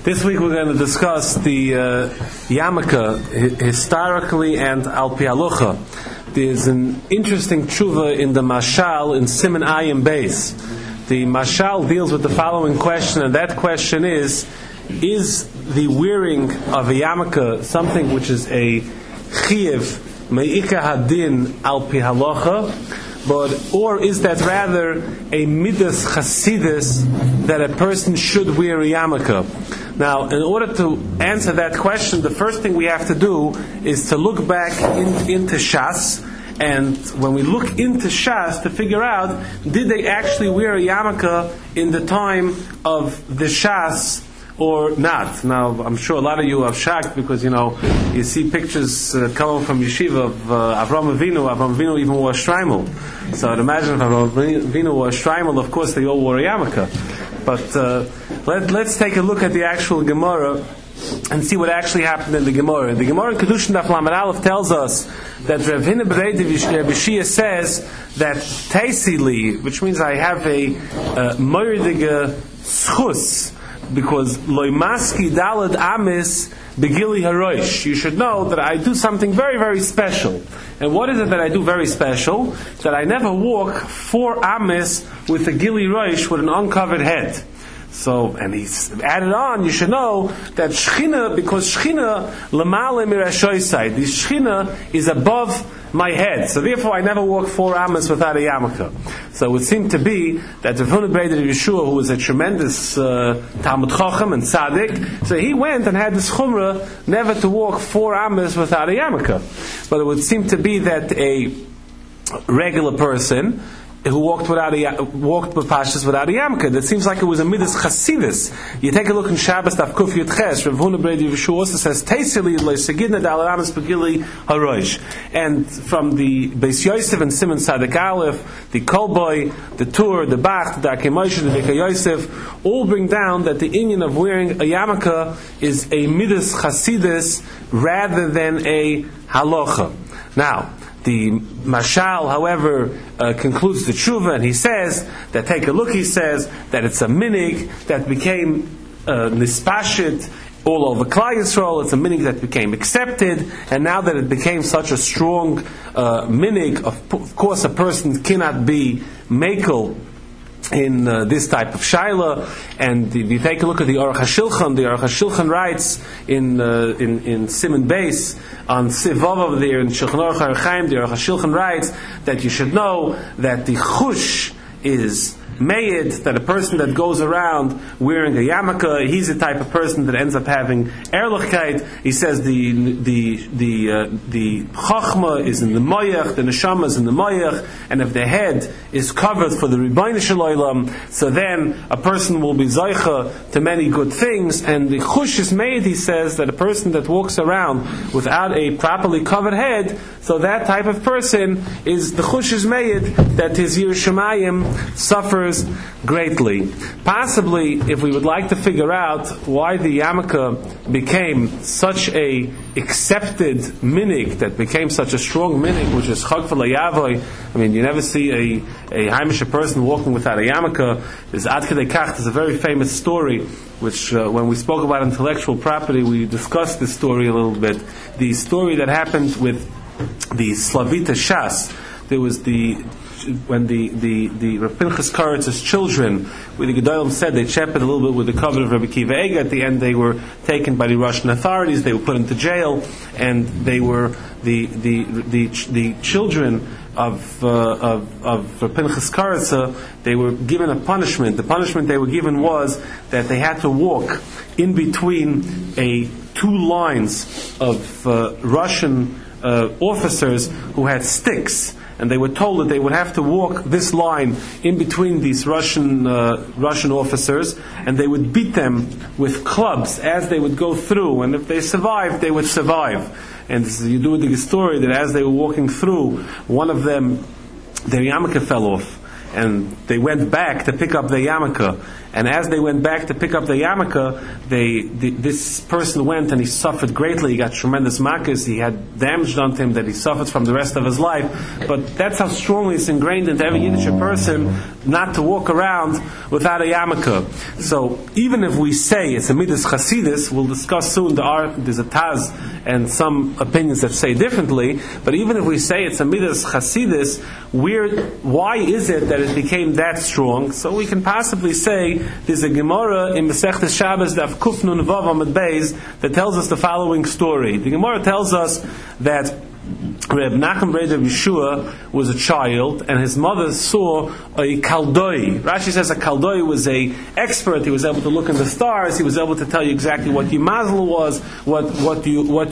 This week we're going to discuss the yarmulke historically and al pi halacha. There's an interesting tshuva in the Mashal in Siman Ayin Beis. The Mashal deals with the following question, and that question is the wearing of a yarmulke something which is a chiyuv me'ika hadin al pi halacha, or is that rather a midas chasidus that a person should wear a yarmulke? Now, in order to answer that question, the first thing we have to do is to look back into Shas, and when we look into Shas to figure out, did they actually wear a yarmulke in the time of the Shas or not? Now, I'm sure a lot of you are shocked because, you see pictures coming from yeshiva of Avram Avinu. Avram Avinu even wore a shtreimel. So I'd imagine if Avram Avinu wore a shtreimel, of course they all wore a yarmulke. But let's take a look at the actual Gemara and see what actually happened in the Gemara. The Gemara in Kedushin Daf Lamed Aleph tells us that Rav Hina Berei B'Shia says that Teisili, which means I have a moirdige schus, because loimaski dalad amis begili haroish. You should know that I do something very, very special. And what is it that I do very special? That I never walk 4 amis with a gili roish, with an uncovered head. So, and he's added on, you should know that Shechina, because Shechina lamale mirashoisai, the Shechina is above my head. So therefore I never walk 4 amas without a yarmulke. So it would seem to be that Rav Huna Berei Yeshua, who was a tremendous Talmud Chacham and Tzaddik, so he went and had this chumrah never to walk 4 amas without a yarmulke. But it would seem to be that a regular person who walked b'pashas without a yarmulke, that seems like it was a midas chasidus. You take a look in Shabbos Daf Kuf Yud Ches. Rav Huna Berei Yeshua also says Teisili le'segidna dalad amas begili haroish. And from the Beis Yosef and Siman Sadik Aleph, the Kolboy, the Tur, the Bach, the Darkei Moshe, the Vikei Yosef, all bring down that the inyan of wearing a yarmulke is a midas chasidus rather than a halacha. Now, the Mashal, however, concludes the tshuva, and he says that, take a look, he says that it's a minig that became nispashit all over Klal Yisrael. It's a minig that became accepted, and now that it became such a strong minig, of course a person cannot be makel in this type of shaila. And if you take a look at the Aruch HaShulchan writes in Siman Beis on Sivav there in Shulchan Aruch HaRechaim, the Aruch HaShulchan writes that you should know that the chush is made, that a person that goes around wearing a yarmulke, he's the type of person that ends up having erlichkeit. He says the chachma is in the moyach, the neshama is in the moyach, and if the head is covered for the Rebbeinu Shel Olam, so then a person will be zoicha to many good things. And the chush is made, he says, that a person that walks around without a properly covered head, so that type of person is, the chush is made that his Yireh Shamayim suffers greatly. Possibly, if we would like to figure out why the yarmulke became such a accepted minig, that became such a strong minig, which is chag v'lo yavoy. I mean, you never see a Haimisha person walking without a yarmulke. There's Ad Kedei Kach, there's a very famous story, which when we spoke about intellectual property, we discussed this story a little bit. The story that happened with the Slavita Shas. There was when the Rav Pinchas Karatz's children, where the Gedolim said they chepped a little bit with the cover of Rabbi Kiva Eiger. At the end, they were taken by the Russian authorities. They were put into jail, and they were the children of Rav Pinchas Karatz. They were given a punishment. The punishment they were given was that they had to walk in between 2 lines of Russian officers who had sticks. And they were told that they would have to walk this line in between these Russian officers, and they would beat them with clubs as they would go through. And if they survived, they would survive. And you do the story that as they were walking through, one of them, their yarmulke fell off, and they went back to pick up their yarmulke. And as they went back to pick up the yarmulke, this person went and he suffered greatly. He got tremendous makas. He had damage done to him that he suffered from the rest of his life. But that's how strongly it's ingrained into every Yiddish person not to walk around without a yarmulke. So even if we say it's a midas chasidus, we'll discuss soon. There's a Taz and some opinions that say differently. But even if we say it's a midas chasidus, why is it that it became that strong? So we can possibly say there's a Gemara in Masechtes Shabbos Daf Kuf Nun Vav Amud Beis that tells us the following story. The Gemara tells us that Reb Nachum Breder Yeshua was a child, and his mother saw a kaldoi. Rashi says a kaldoi was a expert. He was able to look in the stars. He was able to tell you exactly what your mazel was, what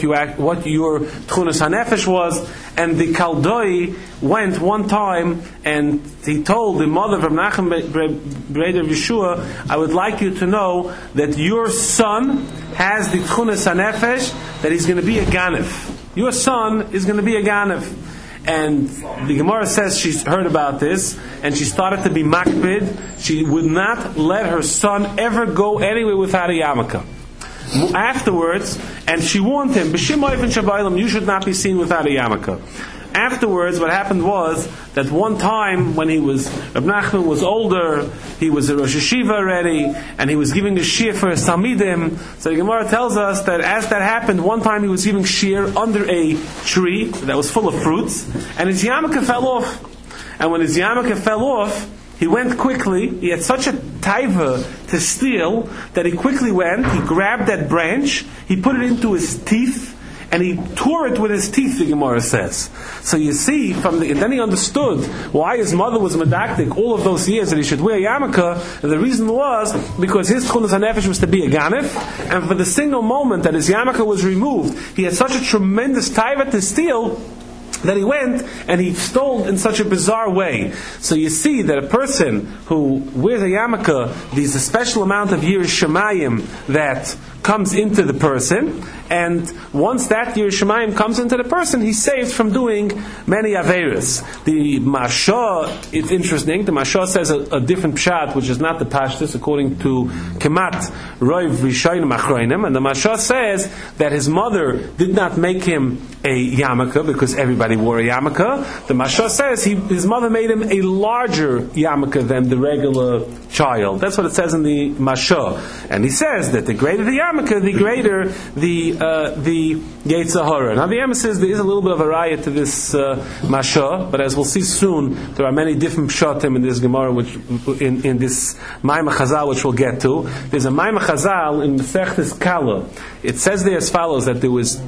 your tchunas hanefesh was. And the kaldoi went one time and he told the mother of Reb Nachum Breder Yeshua, I would like you to know that your son has the tchunas hanefesh, that he's going to be a ganef. Your son is going to be a ganef. And the Gemara says she's heard about this, and she started to be makpid. She would not let her son ever go anywhere without a yarmulke. Afterwards, and she warned him, B'shim Oifen Shabaylam, you should not be seen without a yarmulke. Afterwards, what happened was that one time when Reb Nachman was older, he was a Rosh Hashiva already, and he was giving the shir for his Talmidim. So the Gemara tells us that as that happened, one time he was giving shir under a tree that was full of fruits, and his yarmulke fell off. And when his yarmulke fell off, he went quickly. He had such a taiva to steal that he quickly went, he grabbed that branch, he put it into his teeth, and he tore it with his teeth, the Gemara says. So you see, and then he understood why his mother was medaktik all of those years that he should wear yarmulke. And the reason was because his tchunas hanefesh was to be a ganef, and for the single moment that his yarmulke was removed, he had such a tremendous taiva to steal that he went and he stole in such a bizarre way. So you see that a person who wears a yarmulke, there's a special amount of Yiras Shamayim that comes into the person, and once that Yiras Shamayim comes into the person, he's saved from doing many averos. The Masha, it's interesting, the Masha says a different pshat, which is not the pashtus, according to Kemat Roiv Rishonim Achroinim, and the Masha says that his mother did not make him a yarmulke because everybody wore a yarmulke. The Masha says his mother made him a larger yarmulke than the regular child. That's what it says in the Masha. And he says that the greater the yarmulke, the greater the Yetzer Hara. Now the Yama says there is a little bit of a raya to this Masha, but as we'll see soon, there are many different pshatim in this Gemara, which in this Maimah Chazal, which we'll get to. There's a Maimah Chazal in Masechtes Kala. It says there as follows, that there was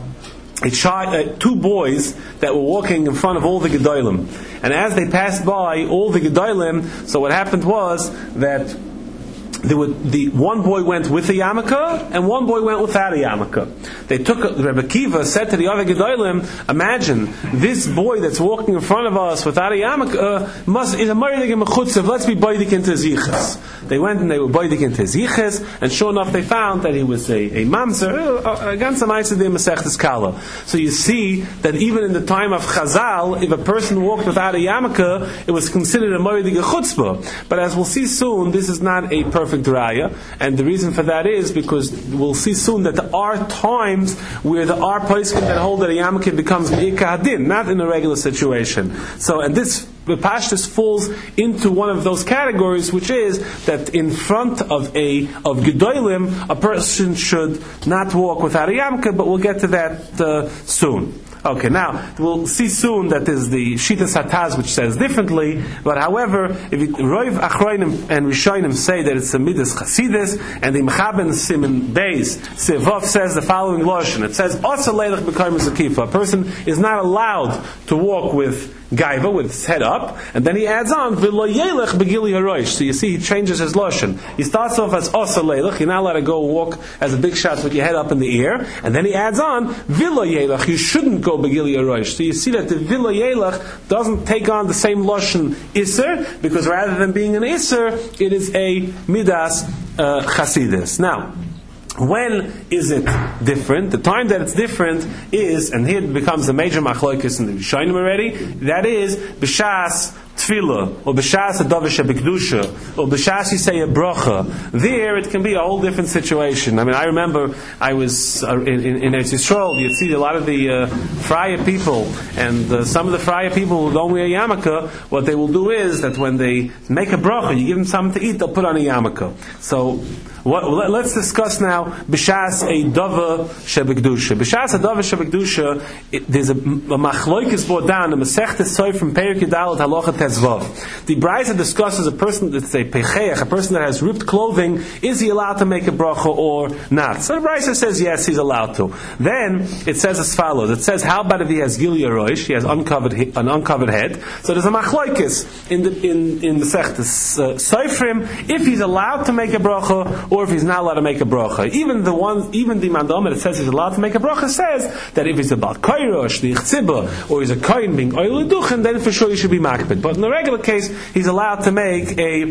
two boys that were walking in front of all the Gedolim. And as they passed by all the Gedolim, so what happened was that the one boy went with a yarmulke and one boy went without a yarmulke. They took Rebbe Kiva said to the other Gedolim, imagine this boy that's walking in front of us without a yarmulke is a maridig mechutzev. Let's be boidik into ziches. They went and they were boidik into ziches, and sure enough they found that he was a mamzer. Again, some Eitzadeh Masechtes Kala. So you see that even in the time of Chazal, if a person walked without a yarmulke, it was considered a maridig chutzpah. But as we'll see soon, this is not a perfect raya, and the reason for that is because we'll see soon that there are times where there are poskim that hold that a yarmulke becomes me'ikah hadin, not in a regular situation. So, and this pashtus falls into one of those categories, which is that in front of gedolim, a person should not walk without a yarmulke, but we'll get to that soon. Okay, now we'll see soon that there's the Shitas Hataz which says differently, but however, if Roiv Achroinim and Rishonim say that it's a Midas Chasidus, and the Mechaben Siman Beis Sevov says the following lashon. It says, "Asa leilach b'karm zakifa." A person is not allowed to walk with gaiva, with his head up, and then he adds on v'lo yelech begili haroish. So you see, he changes his lashon. He starts off as asa leilach. You're not allowed to go walk as a big shot with your head up in the air, and then he adds on v'lo yelech. You shouldn't go begili haroish. So you see that the v'lo yelech doesn't take on the same lashon iser, because rather than being an iser, it is a midas chasidus. Now, when is it different? The time that it's different is, and here it becomes a major machlokes in the Rishonim already, that is b'shas tefillah, or b'shas a davar shebekdusha, or b'shas you say a bracha, there it can be a whole different situation. I mean, I remember I was in Eretz Yisrael, you'd see a lot of the Friar people, and some of the Friar people who don't wear a yarmulke, what they will do is that when they make a bracha, you give them something to eat, they'll put on a yarmulke. So, let's discuss now b'shas a davar shebekdusha. B'shas a davar shebekdusha, there's a machloikis brought down, a Masechta Soif from Perek Yudal Halacha Tezvav. The Brisa discusses a person that's a pecheach, a person that has ripped clothing, is he allowed to make a bracha or not? So the Brisa says yes, he's allowed to. Then it says as follows. It says, how about if he has Gili Roish, he has an uncovered head? So there's a machloikis in the Masechta Soifrim if he's allowed to make a bracha or if he's not allowed to make a bracha. Even the Mandomer that says he's allowed to make a bracha says that if he's about Kairosh, the Ichtzibah, or he's a Kain being Oil Duchen, then for sure he should be makbid. But in the regular case, he's allowed to make a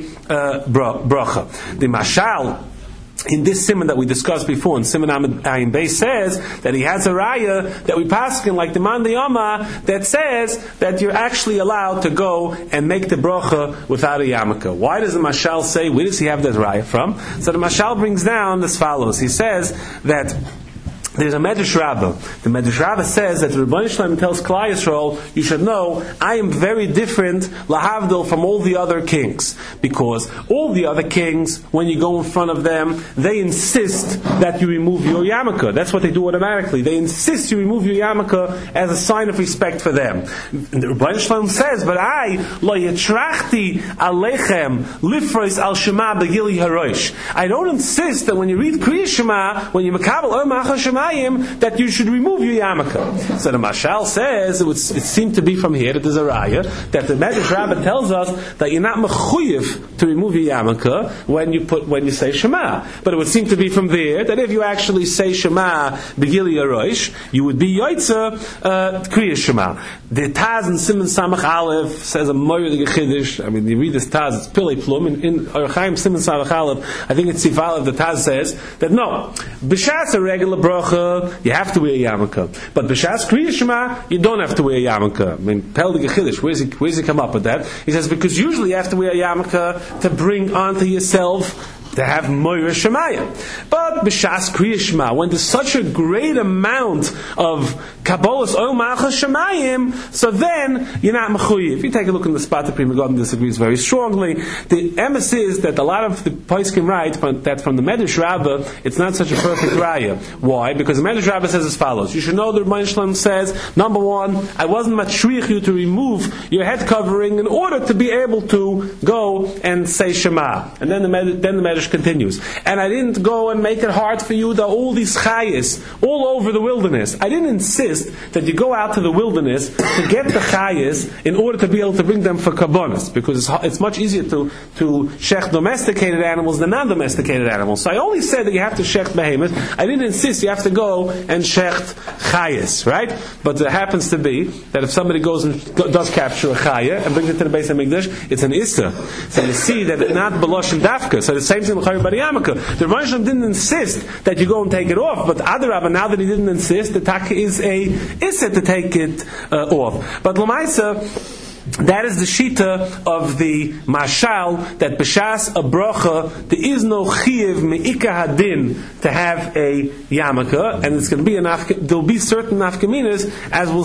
bracha. The Mashal, in this simon that we discussed before, in Simon Ayin Beis, says that he has a raya that we paskin like the Man Yama that says that you're actually allowed to go and make the bracha without a yarmulke. Why does the Mashal say? Where does he have that raya from? So the Mashal brings down as follows. He says that there's a Medrash Rabbah. The Medrash Rabbah says that the Rebbeinu Shalom tells Klal Yisrael, you should know, I am very different, lahavdil, from all the other kings. Because all the other kings, when you go in front of them, they insist that you remove your yarmulke. That's what they do automatically. They insist you remove your yarmulke as a sign of respect for them. And the Rebbeinu Shalom says, but I, lo yitrachti alechem lifrois al shema begili harosh. I don't insist that when you read Kriya Shema, when you makabel Machal Shema, that you should remove your yarmulke. So the Mashal says, it seemed to be from here that there's a raya, that the Medrash Rabbah tells us that you're not mechuyev to remove your yarmulke when you say Shema. But it would seem to be from there that if you actually say Shema begili harosh, you would be yoitza kriya Shema. The Taz in Siman Samach Aleph says a moyer the Chiddush. I mean, you read this Taz, it's Pillei Plum in Orchaim Siman Samach Aleph. I think it's Sif Aleph. The Taz says that no, b'shas a regular bracha, you have to wear a yarmulke. But b'shas Kriya Shema, you don't have to wear a yarmulke. I mean, Peldig Chiddush, where's he come up with that? He says, because usually you have to wear a yarmulke to bring onto yourself to have Moira Shemaya. But b'shas Kriya Shema, when there's such a great amount of Kabbalas Oil Machal Shemayim, so then you're not mechuyev. If you take a look in the spot, the Prima Garden disagrees very strongly. The emes is that a lot of the Poskim write that from the Medrash Rabbah, it's not such a perfect raya. Why? Because the Medrash Rabbah says as follows. You should know that Rebbeinu Shalom says, number one, I wasn't matriach you to remove your head covering in order to be able to go and say Shema. And then the Medrash continues. And I didn't go and make it hard for you that all these chayas all over the wilderness. I didn't insist that you go out to the wilderness to get the chayas in order to be able to bring them for karbonos, because it's much easier to shech domesticated animals than non-domesticated animals. So I only said that you have to shech behemoth. I didn't insist you have to go and shecht chayas, right? But it happens to be that if somebody goes and does capture a chaya and brings it to the Beis HaMikdash, it's an issa. So you see that it's not belosh and dafka. So the same thing with Chayyim Bar Yarmulke. The Rebbeinu Shalom didn't insist that you go and take it off, but Adarabah, now that he didn't insist, the taka is a issa to take it off. But L'maisa, that is the shita of the mashal, that b'shas a bracha there is no chiyuv me'ika hadin to have a yarmulke, and it's going to be there'll be certain nafkaminas as we'll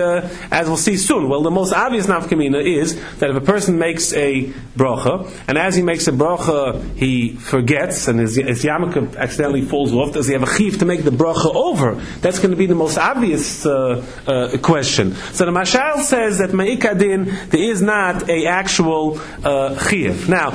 see soon. Well, the most obvious nafkamina is that if a person makes a bracha, and as he makes a bracha he forgets and his yarmulke accidentally falls off, does he have a chiyuv to make the bracha over? That's going to be the most obvious question. So the mashal says that me'ika hadin there is not a actual chiyuv. Now,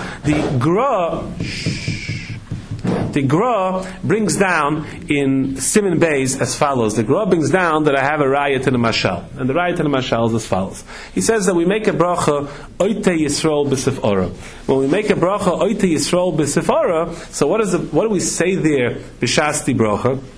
the Gra brings down in Siman Beis as follows. The Gra brings down that I have a raya to the mashal, and the raya to the mashal is as follows. He says that we make a bracha oite Yisrael b'sefara. When we make a bracha oite Yisrael b'sefara, so what do we say there b'shasti bracha?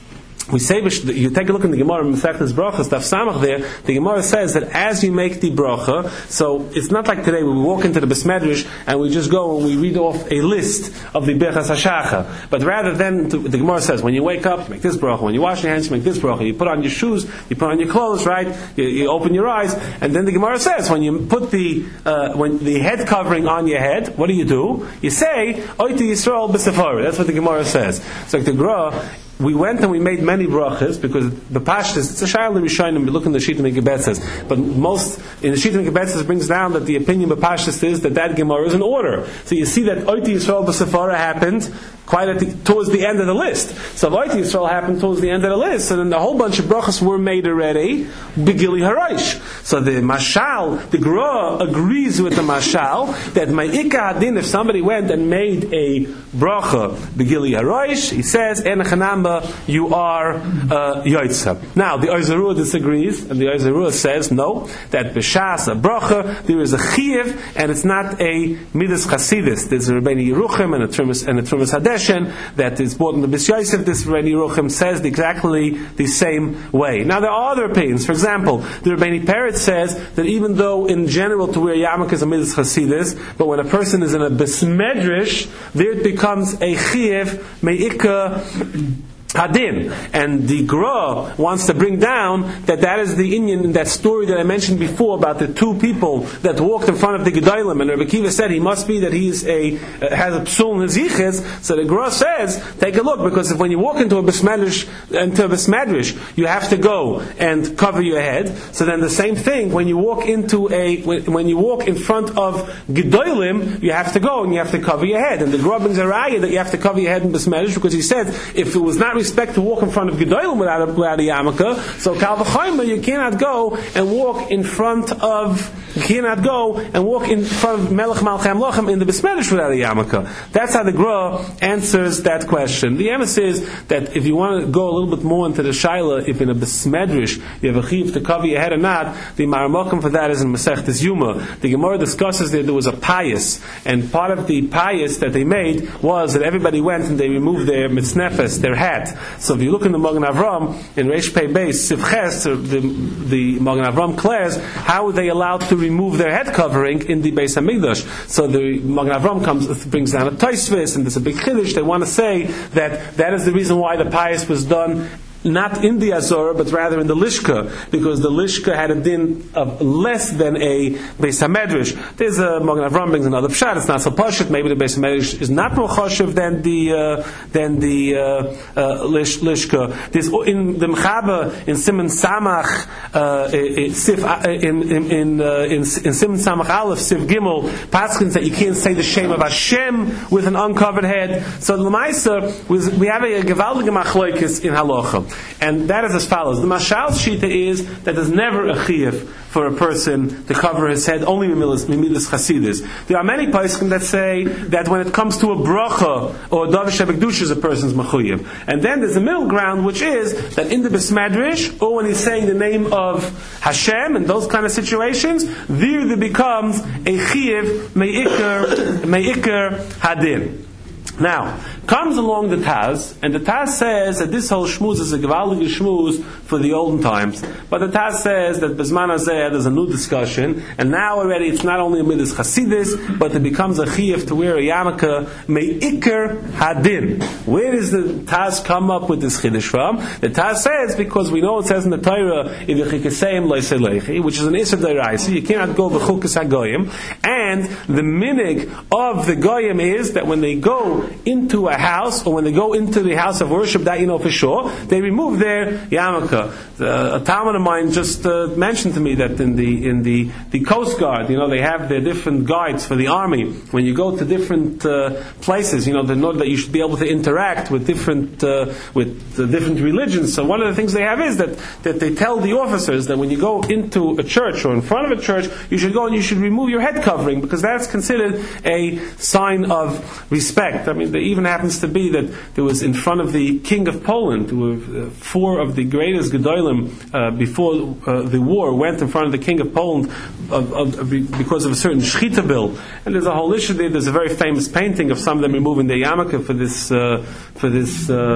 we say, you take a look in the Gemara, Masechtas Brachas, Daf Samach there, the Gemara says that as you make the bracha, so it's not like today when we walk into the Besmedrash and we just go and we read off a list of the Birchas HaShacha, but rather than, the Gemara says, when you wake up, you make this bracha, when you wash your hands, you make this bracha, you put on your shoes, you put on your clothes, right, you open your eyes, and then the Gemara says, when you put the head covering on your head, what do? You say, Oiti Yisrael B'Sephora. That's what the Gemara says. So the Gemara, we went and we made many brachas because the pashtus, it's a shayla rishonim. We look in the Shita Megabetzes, but most in the Shita Megabetzes brings down that the opinion of pashtus is that Gemara is in order. So you see that Oiti Yisrael B'Sephora happened towards the end of the list. So Oiti Yisrael happened towards the end of the list, and then a whole bunch of brachas were made already. Begili Haraish. So the Mashal, the Gra agrees with the Mashal that Ma'ika Hadin, if somebody went and made a bracha Begili Haraish, he says Enachanam, you are Yoitza. Now, the Oizarua disagrees, and the Oizarua says, no, that B'Shas, a bracha, there is a Chiyuv, and it's not a Midas Chasidis. There's a Rebbeinu Yeruchim and a Trumas Hadeshen that is brought in the Bis Yosef. This Rebbeinu Yeruchim says exactly the same way. Now, there are other opinions. For example, the Rebbeinu Peretz says that even though in general to wear yarmulke is a Midas Chasidis, but when a person is in a Besmedrish, there it becomes a Chiyuv, Me'ika Hadin, and the Gra wants to bring down that is the Inyan in that story that I mentioned before about the two people that walked in front of the Gedolim, and Rabbi Kiva said he must be that he's has a psul in his yichus. So the Gra says, take a look, because if when you walk into a besmedrish, you have to go and cover your head. So then the same thing when you walk into when you walk in front of Gedolim, you have to go and you have to cover your head. And the Gra brings a raya that you have to cover your head in besmedrish because he said if it was not respect to walk in front of Gedolim without a yarmulke, so Kal V'Chomer, you cannot go and walk in front of Melech Malchei Amlochim in the Besmedrish without a yarmulke. That's how the Gra answers that question. The emes is that if you want to go a little bit more into the Shaila, if in a Besmedrish you have a chiv to cover your head or not, the Maramokim for that is in Masechtas Yuma. The Gemara discusses that there was a pious, and part of the pious that they made was that everybody went and they removed their mitznefes, their hat. So if you look in the Magen Avram, in Reish Pei Beis, Sivches, the Magen Avram declares how they allowed to remove their head covering in the Beis Hamikdash. So the Magen Avram brings down a Tosfos, and there's a big chiddush. They want to say that is the reason why the pious was done not in the Azor, but rather in the Lishka, because the Lishka had a din of less than a Beis HaMedrash. There's a Magen Avram brings another pshat. It's not so pashut. Maybe the Beis HaMedrash is not more choshev than the Lishka. There's in the Mechaber in Siman Samach in Siman Samach Aleph Siv Gimel paskins that you can't say the shame of Hashem with an uncovered head. So the Lemaisa we have a gewaltige machloikis in halacha. And that is as follows. The Mashal's Shita is that there's never a chiyuv for a person to cover his head, only Mimilas Chasidis. There are many poskim that say that when it comes to a bracha or a Davish Shebekdush is a person's mechuyev. And then there's a middle ground, which is that in the Besmedrish, or when he's saying the name of Hashem, in those kind of situations, there becomes a chiyuv me'ikar hadin. Now, comes along the Taz, and the Taz says that this whole shmuz is a gewaldige shmuz for the olden times. But the Taz says that Bezman Hazeh there's a new discussion, and now already it's not only a midas chasidis, but it becomes a chiyuv to wear a yarmulke me'ikar hadin. Where does the Taz come up with this chiddush from? The Taz says because we know it says in the Torah which is an Isser D'Oraisa, you cannot go b'chukas hagoyim, and the minig of the goyim is that when they go into a house, or when they go into the house of worship, that you know for sure, they remove their yarmulke. A Talmud of mine just mentioned to me that in the Coast Guard, they have their different guides for the army. When you go to different places, they know that you should be able to interact with different religions. So one of the things they have is that they tell the officers that when you go into a church or in front of a church, you should go and you should remove your head covering, because that's considered a sign of respect. I mean, there even happens to be that there was in front of the King of Poland, who were four of the greatest Gedolim before the war, went in front of the King of Poland because of a certain Shechita bill. And there's a whole issue there. There's a very famous painting of some of them removing their yarmulke for this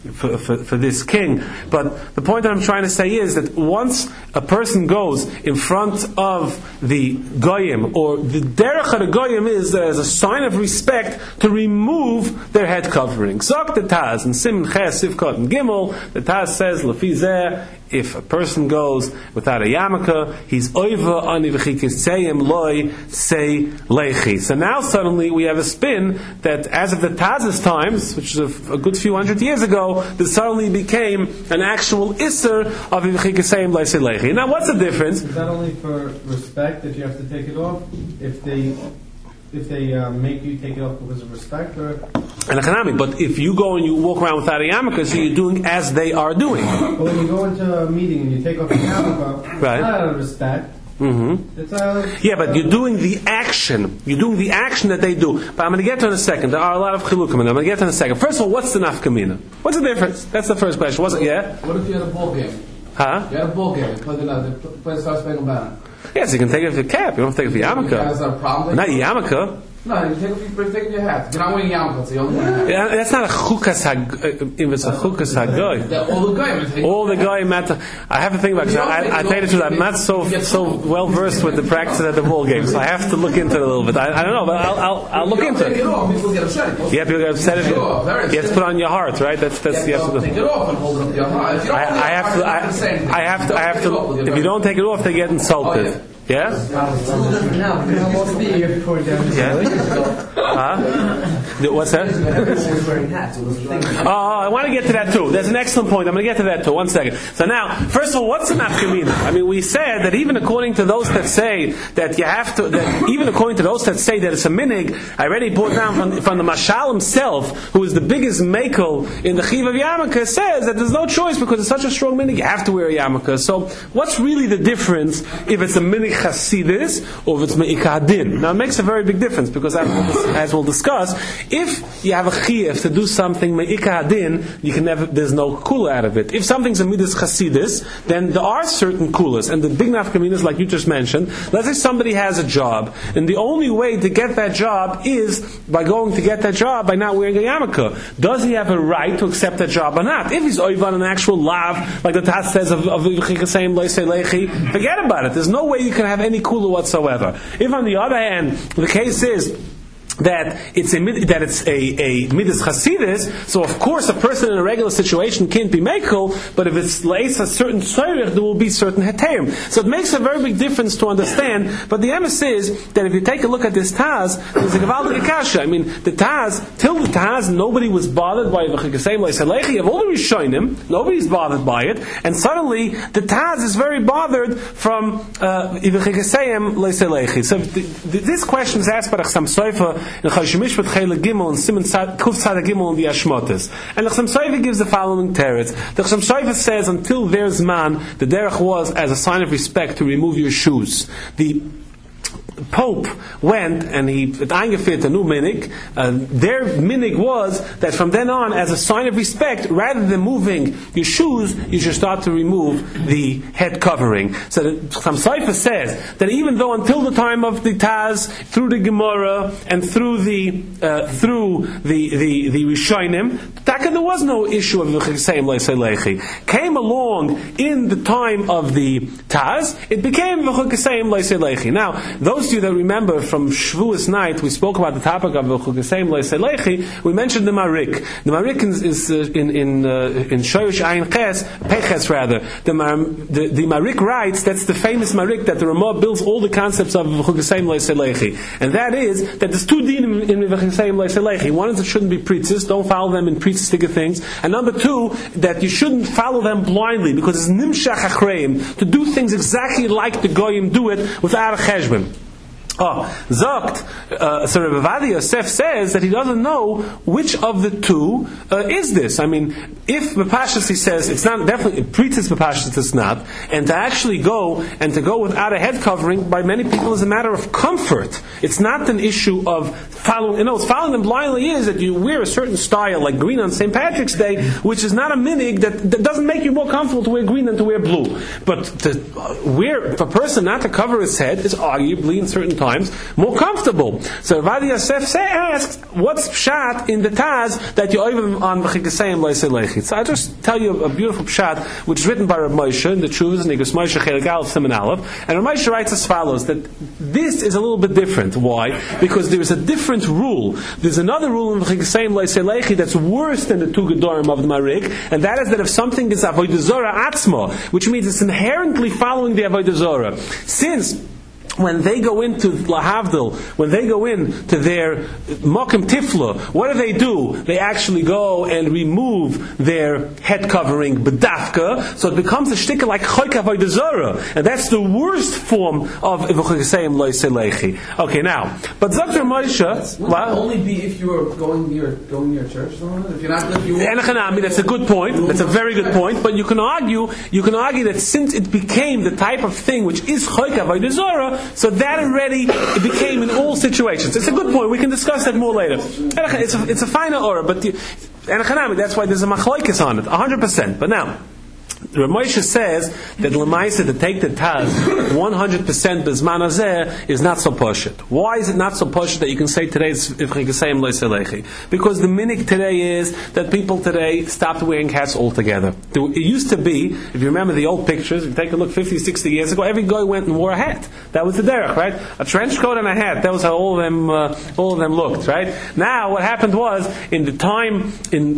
for this king. But the point that I'm trying to say is that once a person goes in front of the goyim, or the derech of the goyim is that as a sign of respect to remove their head covering. Zok the Taz and Siman Ches Sivkot and Gimel, the Taz says Lefi Zeh, if a person goes without a yarmulke, he's oiva ani v'chikisayim loy say lechi. So now suddenly we have a spin that as of the Taz's times, which is a good few hundred years ago, this suddenly became an actual isser of v'chikisayim loy say lechi. Now what's the difference? Is that only for respect that you have to take it off? If they make you take it off because of respect, or? And economic, but if you go and you walk around without a yarmulke, so you're doing as they are doing. Well, when you go into a meeting and you take off a yarmulke, right, not out of respect. Mm-hmm. Yeah, but you're doing the action. You're doing the action that they do. But I'm going to get to it in a second. There are a lot of chilukim, and I'm going to get to it in a second. First of all, what's the nafkamina? What's the difference? That's the first question. What's it? Yeah. What if you had a ball game? Huh? You had a ball game. The player starts playing banner. Yes, you can take it for your cap. You don't have to take it for your yarmulke. That's not a problem. Not your yarmulke. No, you take it your hat. You're not wearing yarmulke, so you only wear a hat. Yeah, that's not a chukas hag. If it's a chukas hagoy, all the guy matter. I have to think about it. I tell you the truth, I'm not so well versed with the practice at the ball game, so I have to look into it a little bit. I don't know, but I'll look into it. Take it off, people get upset. Yeah, people get upset. You have to put it on your heart, right? That's you have to take it off and hold it up to your heart. I have to. If you don't take it off, they get insulted. Yeah? What's that? I want to get to that too. There's an excellent point. I'm going to get to that too. 1 second. So now, first of all, what's the nafkamina? I mean, we said that even according to those that say that you have to, that even according to those that say that it's a minig, I already brought down from the Mashal himself, who is the biggest makel in the Chiv of yarmulke, says that there's no choice because it's such a strong minig, you have to wear a yarmulke. So, what's really the difference if it's a minig Chasidis or if it's Me'ikah Din? Now it makes a very big difference because as we'll discuss, if you have a chiyuv to do something Me'ikah Din, you can never, there's no kula out of it. If something's a Midas Chasidis, then there are certain kulas, and the big nafkaminas like you just mentioned. Let's say somebody has a job, and the only way to get that job is by going to get that job by not wearing a yarmulke. Does he have a right to accept that job or not? If he's oivan an actual lav, like the Taz says of Chikasayim Leisei Lechi, forget about it. There's no way you can have any kula whatsoever. If on the other hand, the case is that it's a midas chasidis, so of course a person in a regular situation can't be mekel, but if it's leis a certain tzorich, there will be certain heterim. So it makes a very big difference to understand. But the emes is that if you take a look at this Taz, there's a gevaldik kasha. I mean, the Taz, till the Taz, nobody was bothered by v'chikasayim leisalechi. You have all the Rishonim, nobody's bothered by it, and suddenly the Taz is very bothered from v'chikasayim leisalechi. So this question is asked by the Chassam Sofer in Choshen Mishpat Chelik Gimel and Siman Kuf Tzad Gimel and the Ashmotes. And the Chassam Sofer gives the following teretz. The Chassam Sofer says, until there's man, the derech was as a sign of respect to remove your shoes. The Pope went and he eingefit a new minig. Their minig was that from then on, as a sign of respect, rather than moving your shoes, you should start to remove the head covering. So the Chassam Sofer says that even though until the time of the Taz, through the Gemara and through the Rishonim, there was no issue of v'chikasayim leisei lechi. Came along in the time of the Taz, it became v'chikasayim leisei lechi. Now, those of you that remember from Shavuos night, we spoke about the topic of v'chikasayim leisei lechi. We mentioned the Marik. The Marik is in Shoyish Ayin Ches, Peches rather. The Marik writes, that's the famous Marik that the Ramah builds all the concepts of v'chikasayim leisei lechi, and that is that there's two dinim in v'chikasayim leisei lechi. One is it shouldn't be preachers, don't follow them in preachsticker things, and number two, that you shouldn't follow them blindly because it's nimshach achreim to do things exactly like the goyim do it without a cheshbon. Zokt, so Rebbe Ovadia Yosef says that he doesn't know which of the two is this. I mean, if Bepashas he says it's not, definitely Pritzis Bepashas it's not, and to actually go without a head covering by many people is a matter of comfort. It's not an issue of following. Following them blindly is that you wear a certain style like green on St. Patrick's Day, which is not a minig that doesn't make you more comfortable to wear green than to wear blue. But for a person not to cover his head is arguably in certain times sometimes more comfortable. So Rav Yosef asks, what's pshat in the Taz that you over on v'chikasayim loisei lechi? So I just tell you a beautiful pshat which is written by Rav Moshe in the Chuvas and Igros Moshe Chelik Aleph Siman Aleph, and Rav Moshe writes as follows, that this is a little bit different. Why? Because there is a different rule. There's another rule in v'chikasayim loisei lechi that's worse than the two gedorim of the Marik, and that is that if something is avodah zorah atzma, which means it's inherently following the avodah zorah, since when they go into Lahavdil, when they go into their Mokim Tifla, what do? They actually go and remove their head covering, B'dafka, so it becomes a shtickle like Choyk Avodah Zorah, and that's the worst form of V'chokesayim Loisei Lechi. Okay, now, but Dr. Moshe, would it only be if you were going near church or something? If you're not, that's a good point. That's a very good point. But you can argue that since it became the type of thing which is Choyk Avodah Zorah, so that already it became in all situations. It's a good point. We can discuss that more later. It's a finer aura, but that's why there's a machlokes on it, 100%. But now, Rav Moshe says that Lemaisa to take the Taz 100% Bizman Hazeh is not so poshut. Why is it not so poshut that you can say today it's V'chikasayim Loisei Lechi? Because the minhag today is that people today stopped wearing hats altogether. It used to be, if you remember the old pictures, if you take a look 50, 60 years ago, every guy went and wore a hat. That was the derech, right? A trench coat and a hat. That was how all of them looked, right? Now what happened was, in the time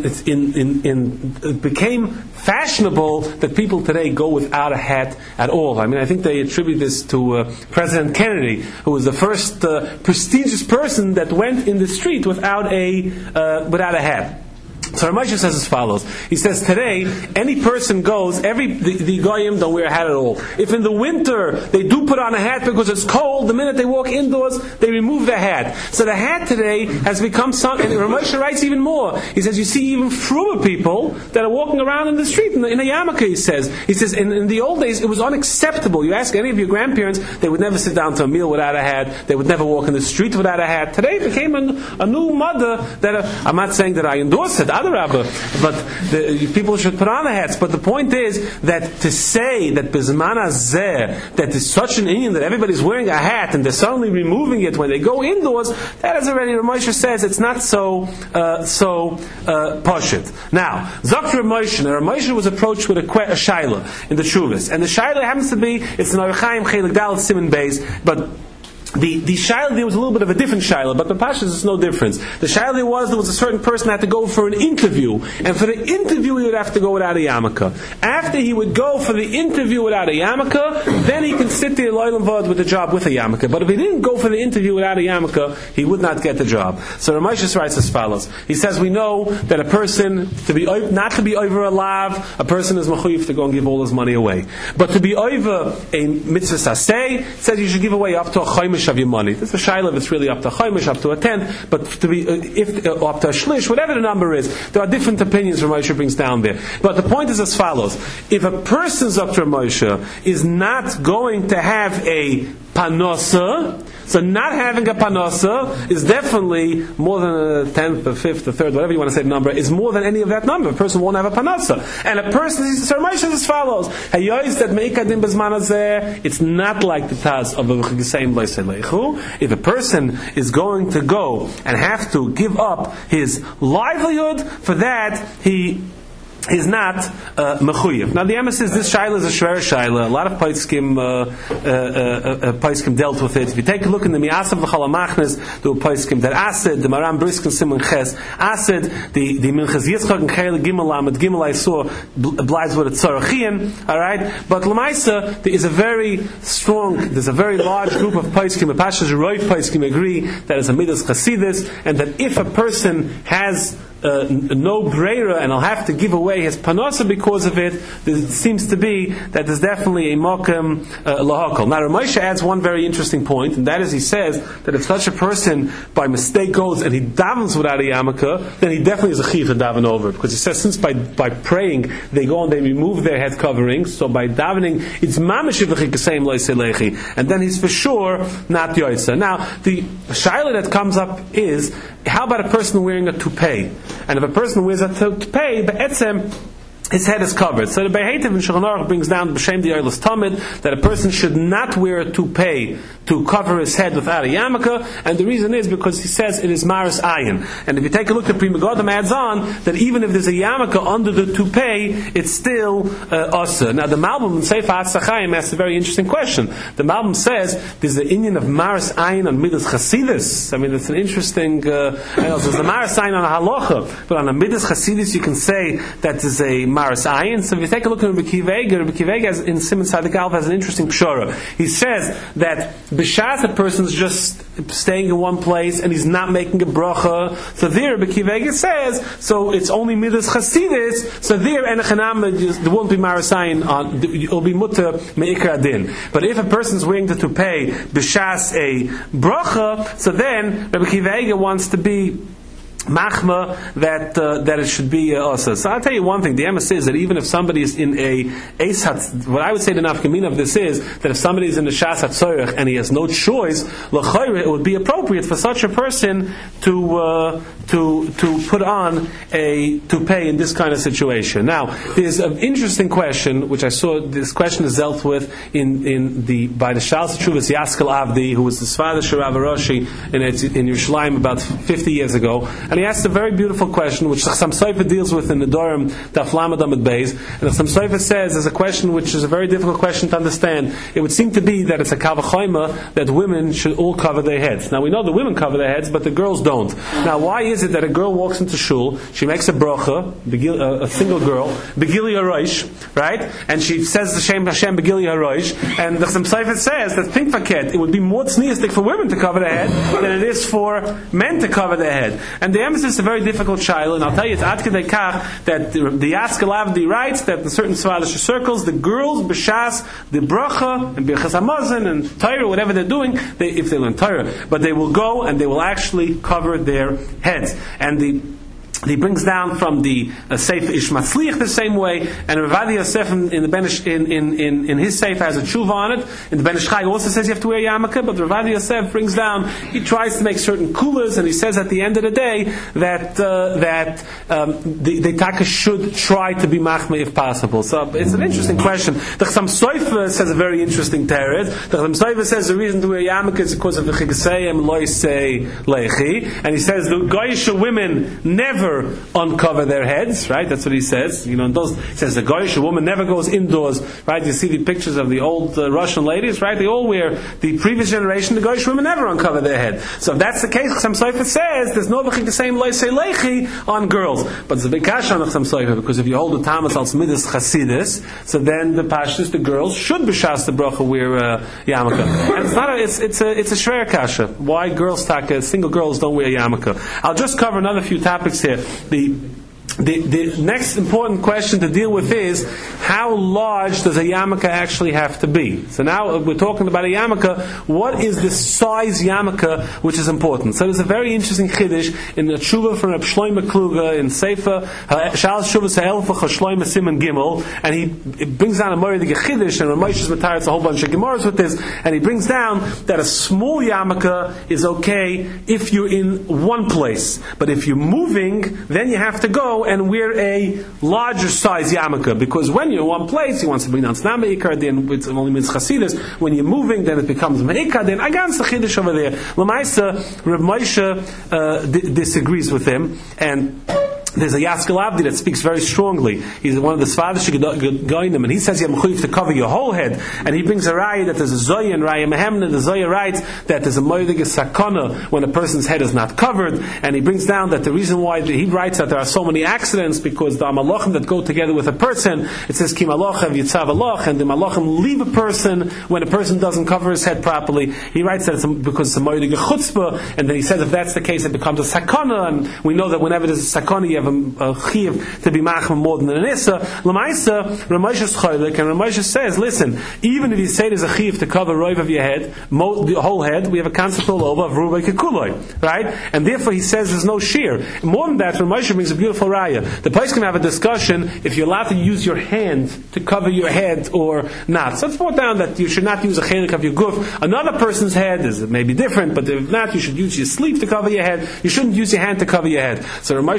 it became fashionable that people today go without a hat at all. I mean, I think they attribute this to President Kennedy, who was the first prestigious person that went in the street without a hat. So Rav Moshe says as follows. He says today, any person goes, the goyim don't wear a hat at all. If in the winter they do put on a hat because it's cold, the minute they walk indoors, they remove their hat. So the hat today has become something, and Rav Moshe writes even more. He says, you see even frumer people that are walking around in the street, in a yarmulke, he says, in the old days, it was unacceptable. You ask any of your grandparents, they would never sit down to a meal without a hat, they would never walk in the street without a hat. Today it became a new mother that, I'm not saying that I endorse it, but people should put on the hats. But the point is that to say that Bizman Hazeh, that is such an inyan that everybody's wearing a hat and they're suddenly removing it when they go indoors, that is already, Rav Moshe says, it's not so poshut. Now, Zok Rav Moshe was approached with a shaila in the Shuvas, and the shaila happens to be, it's an Orchaim Chelik Dalet Siman Beis, but the shaila, there was a little bit of a different shaila, but the Pashas is no difference. The shaila there was a certain person that had to go for an interview, and for the interview he would have to go without a yarmulke. After he would go for the interview without a yarmulke, then he can sit there loyal vod with the job with a yarmulke. But if he didn't go for the interview without a yarmulke, he would not get the job. So Rav Moshe writes as follows. He says, we know that a person, not to be over a lav, a person is mechuyev to go and give all his money away. But to be over a mitzvah saseh, says you should give away up to a chaymish of your money. It's a shayla, it's really up to chaymish, up to a tenth, but to be up to a shlish, whatever the number is. There are different opinions Rav Moshe brings down there. But the point is as follows. If a person's up to Rav Moshe is not going to have a panosa, so not having a panosa is definitely more than a tenth, a fifth, a third, whatever you want to say the number, is more than any of that number. A person won't have a panosa. And a person, so Rav Moshe is as follows. Hayois that meikadim bezman hazeh, it's not like the Taz of v'chikasayim loisei lechu. If a person is going to go and have to give up his livelihood, for that he is not mechuyev. Now the Emes says this shaila is a shver shaila. A lot of poskim dealt with it. If you take a look in the Mi'asav v'chalamachnes, the poskim that Asid, the Maram Briskin Simon Ches, Asid, the Minchas Yitzchak and Chayel Gimel Lamed Gimel I saw obliges with a tzarachian. All right, but Lamaisa there is a very strong, there's a very large group of poskim. The Pashas Roiv poskim agree that it's a midas chasidus, and that if a person has no breira and I'll have to give away his panosa because of it, there seems to be that there's definitely a mokum lahakol. Now Rav Moshe adds one very interesting point, and that is he says that if such a person by mistake goes and he davens without a yarmulke, then he definitely is a chiv to daven over, because he says since by praying they go and they remove their head coverings, so by davening it's mamish v'chikasayim loisei lechi, and then he's for sure not yoytza. Now the shaila that comes up is, how about a person wearing a toupee? And if a person wears a toupee, be'etzem, his head is covered. So the Behetiv in Shulchan Aruch brings down B'Shem the Oilus Tamid that a person should not wear a toupee to cover his head without a yarmulke, and the reason is because he says it is Maris Ayin. And if you take a look at Pri Megadim adds on that even if there's a yarmulke under the toupee, it's still Asa. Now the Malbim in Sefer HaTzachayim asks a very interesting question. The Malbim says there's the Indian of Maris Ayin on Midas Chasidus. I mean, it's an interesting. There's the Maris Ayin on a halacha, but on a Midas Chasidus you can say that there's a Maris Ayin. So if you take a look at Rabbi Kiva has in Simon Sadik Alf has an interesting pshara. He says that b'shas a person's just staying in one place and he's not making a bracha. So there Rabbi Kiva says so it's only Midas Chasidus. So there enechanam there won't be Maris Ayin on. It will be mutter meikar adin. But if a person's willing to pay b'shas a bracha, so then Rabbi Kiva wants to be machma that it should be also. So I'll tell you one thing. The emes is that even if somebody is in a eishat, what I would say the nafkamina of this is that if somebody is in the shas hatzorech and he has no choice, l'chayre, it would be appropriate for such a person to put on a toupee in this kind of situation. Now, there's an interesting question which I saw. This question is dealt with by the Shal Teshuvas Yaskel Avdi, who was the Sfada Sharav Roshi in Yerushalayim about 50 years ago. And he asked a very beautiful question, which Chassam Sofer deals with in the Dorim Daf Lamed Amud Beis. And Chassam Sofer says there's a question which is a very difficult question to understand. It would seem to be that it's a kavachoima that women should all cover their heads. Now we know the women cover their heads, but the girls don't. Now why is it that a girl walks into shul, she makes a bracha, a single girl, Begili Harosh, right? And she says the Shem Hashem Begili Harosh, and the Chassam Sofer says that think faket, it would be more tzniistic for women to cover their head than it is for men to cover their head. And the emphasis is a very difficult shiloh, and I'll tell you, it's ad kedei kach that the Yaskel Avdi writes that in certain Sfadish circles, the girls, b'shas, the bracha, and b'chas hamazon, and Torah, whatever they're doing, if they learn Torah, but they will go and they will actually cover their heads. And he brings down from the Sefer Ish Matzliach the same way, and Rav Adi Yosef in the Benish in his Sefer has a tshuva on it. In the Benish Chai also says you have to wear yarmulke, but Rav Adi Yosef brings down, he tries to make certain kulas, and he says at the end of the day that the taka should try to be machma if possible. So it's an interesting question. The Chassam Sofer says a very interesting teretz. The Chassam Sofer says the reason to wear yarmulke is because of the chigaseyim loisei lechi, and he says the Goyish women never uncover their heads, right? That's what he says. He says the Goyish woman never goes indoors, right? You see the pictures of the old Russian ladies, right? They all wear, the previous generation, the Goyish women never uncover their head. So if that's the case, Chassam Sofer says there's no the same loisei lechi on girls. But it's a big kasha on Chassam Sofer, because if you hold the Tamas als Midas Chasidus, so then the pashtus, the girls should b'shas the bracha wear yarmulke. And it's not it's a shver kasha. Why girls single girls don't wear yarmulke? I'll just cover another few topics here. The next important question to deal with is how large does a yarmulke actually have to be? So now we're talking about a yarmulke. What is the size yarmulke which is important? So there's a very interesting chiddush in the tshuva from Reb Shlomo Kluger in Sefer Shal Shuvas Ha'elfa Shlomo Siman Gimel, and he brings down a Moedige chiddush, and Ramesh's Mataritz a whole bunch of gemaras with this, and he brings down that a small yarmulke is okay if you're in one place, but if you're moving, then you have to go and wear a larger size yarmulke, because when you're in one place, he wants to bring down Snam Meikar, then it only means Chasidus. When you're moving, then it becomes Meikar, then against the Chiddush over there. Lamaisa, Reb Moshe disagrees with him, and there's a Yaskel Avdi that speaks very strongly. He's one of the Sfadish Goinim, and he says you have to cover your whole head. And he brings a raya that there's a Zoya and Raya Mehemna. The Zoya writes that there's a Moedige Sakana when a person's head is not covered. And he brings down that the reason why he writes that there are so many accidents because the Malachim that go together with a person, it says Ki Malachim Yitzav Alach, and the Malachim leave a person when a person doesn't cover his head properly. He writes that it's because it's a Moedige Chutzpah, and then he says if that's the case, it becomes a Sakana, and we know that whenever there's a Sakana, you have a chiv to be machma more than an issa. Lamaisa, Ramoshe's cholik, and Ramoshe says, listen, even if you say there's a chiv to cover roiv of your head, the whole head, we have a concept all over of rubai kekuloi, right? And therefore he says there's no shear. More than that, Ramoshe brings a beautiful raya. The place can have a discussion if you're allowed to use your hand to cover your head or not. So it's brought down that you should not use a chelik of your guf. Another person's head is maybe different, but if not, you should use your sleeve to cover your head. You shouldn't use your hand to cover your head. So Ramoshe writes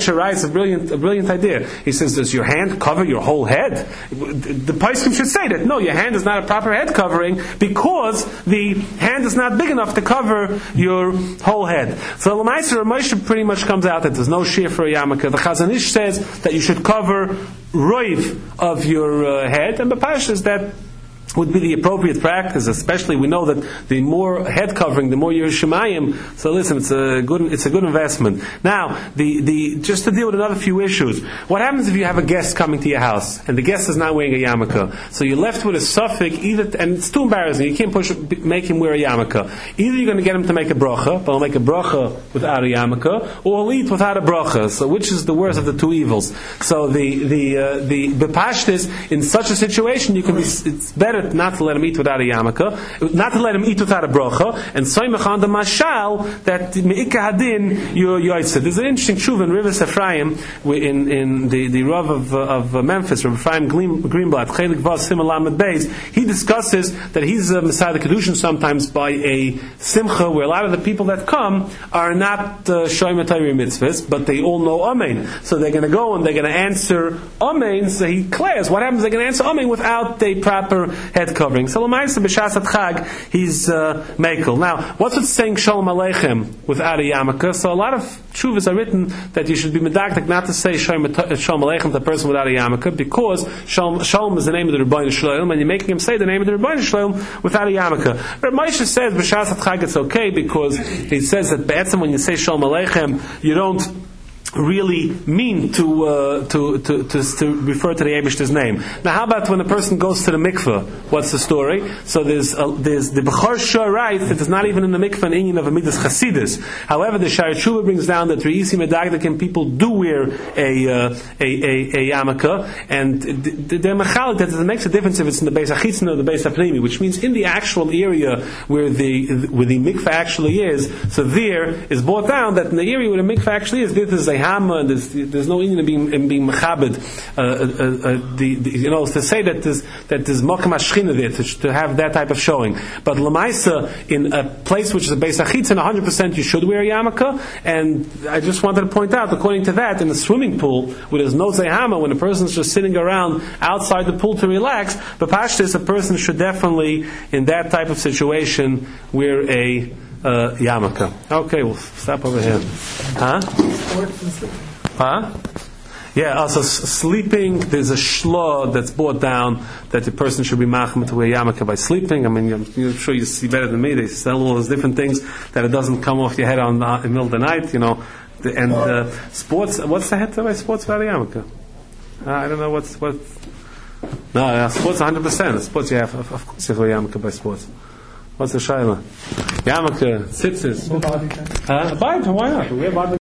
a brilliant idea. He says, does your hand cover your whole head? The poskim should say that, no, your hand is not a proper head covering because the hand is not big enough to cover your whole head. So Lamaisa Moshe pretty much comes out that there's no shear for a yarmulke. The Chazon Ish says that you should cover roiv of your head, and B'Pashas is that would be the appropriate practice, especially we know that the more head covering, the more Yerushalayim. So listen, it's a good investment. Now, just to deal with another few issues, what happens if you have a guest coming to your house and the guest is not wearing a yarmulke? So you're left with a suffix, and it's too embarrassing. You can't make him wear a yarmulke. Either you're going to get him to make a bracha, but he'll make a bracha without a yarmulke, or he'll eat without a bracha. So which is the worst of the two evils? So the bepashtis in such a situation, it's better not to let him eat without a yarmulke, not to let him eat without a bracha, and soymach on the mashal that me'ikah hadin you yoytzeh. There's an interesting tshuva in Rivas Ephraim in the Rav of Memphis, Rav Ephraim Greenblatt, Chelik Vos Simon Lamed Beis. He discusses that he's Messiah the Kedushin sometimes by a simcha where a lot of the people that come are not shoyim Torah mitzvahs, but they all know Amen. So they're going to go and they're going to answer Amen. So he declares, what happens? They're going to answer Amen without a proper head covering. So l'maisa b'shas Chag, he's mekel. Now, what's it saying Shalom Aleichem without a yarmulke? So a lot of tshuvas are written that you should be medaktik not to say Shalom Aleichem to the person without a yarmulke, because Shalom is the name of the Rebbeinu Shalom, and you're making him say the name of the Rebbeinu Shalom without a yarmulke. But Moshe says b'shas Chag it's okay, because he says that be'etzem when you say Shalom Aleichem, you don't really mean to refer to the Eibishter's name. Now, how about when a person goes to the mikveh? What's the story? So there's the Bechor Shor writes that it's not even in the mikveh an inyan of a midas chasidus. However, the Sha'ar Tshuva brings down that Reisi Medagdakim people do wear a yarmulke, and they're machalik that it makes a difference if it's in the Beis Hachitzon or the Beis Hapnimi, which means in the actual area where the mikveh actually is. So there is brought down that in the area where the mikveh actually is, this is a Hama, and there's no Indian in being mechabed. To say that there's Mokam Ashchina there to have that type of showing. But Lamaisa, in a place which is a Beis Hachitzon, 100% you should wear a yarmulke. And I just wanted to point out, according to that, in the swimming pool where there's no Zehama, when a person's just sitting around outside the pool to relax, but Pashtis, a person should definitely, in that type of situation, wear a yarmulke. Okay, we'll stop over here. Yeah, also sleeping, there's a shlah that's brought down that the person should be machmir to wear yarmulke by sleeping. I mean, I'm sure you see better than me. They sell all those different things that it doesn't come off your head in the middle of the night, And sports, what's the head by sports without a yarmulke? I don't know what's. No, sports 100%. Sports you have, of course you have a yarmulke by sports. What's the shaila? Yarmulke, tzitzis. Body, why not? We have